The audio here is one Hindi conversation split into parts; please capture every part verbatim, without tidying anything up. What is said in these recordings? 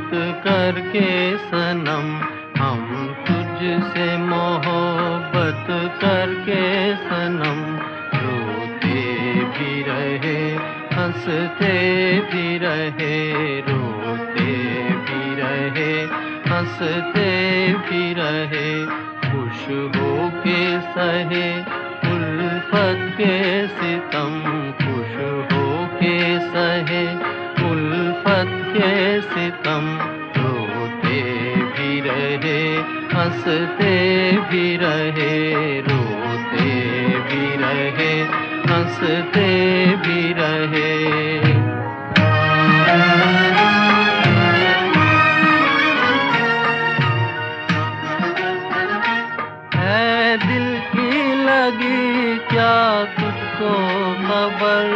करके सनम, हम तुझसे मोहब्बत करके सनम, रोते भी रहे हंसते भी रहे, रोते भी रहे हंसते भी रहे, खुश हो के सहे उल्फत के सितम, खुश हो के सहे उल्फत के सितम, रोते भी रहे हंसते भी रहे, रोते भी रहे हंसते भी रहे। है दिल की लगी क्या तुझको खबर,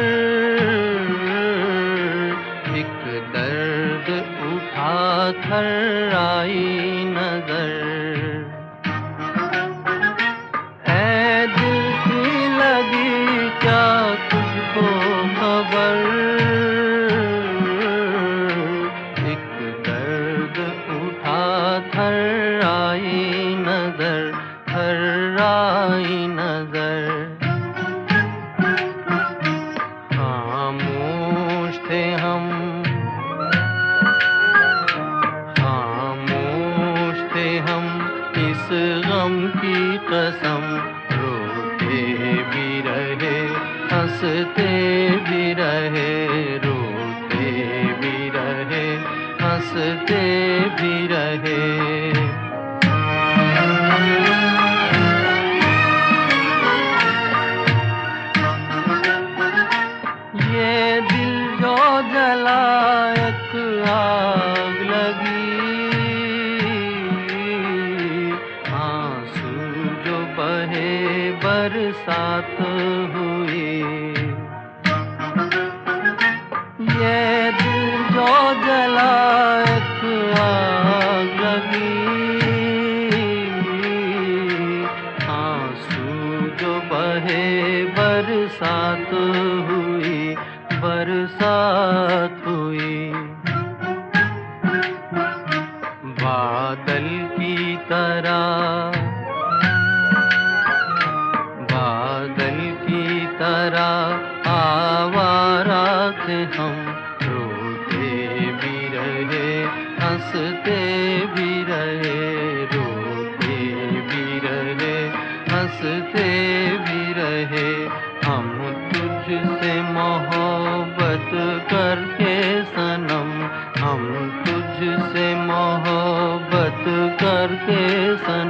एक दर्द उठा कर आई नजर, है दिल की लगी क्या तुझको खबर, एक दर्द उठा कर आई नजर, कर आई नजर। खामोश थे हम, खामोश थे हम इस गम की कसम, रोते भी रहे हंसते भी रहे, रोते भी रहे हंसते भी रहे। ये दिल जो जला एक आग लगी, आंसू जो बहे बरसात हुई, ये दिल जो जला एक आग लगी, आंसू जो बहे बरसात हुई, बरसात हुई। बादल की तरह, बादल की तरह आवारा थे हम, रोते भी रहे हंसते भी रहे, रोते भी रहे हंसते भी रहे, हम तुझसे मोहब्बत करके सनम, हम तुझसे मोहब्बत करके सनम।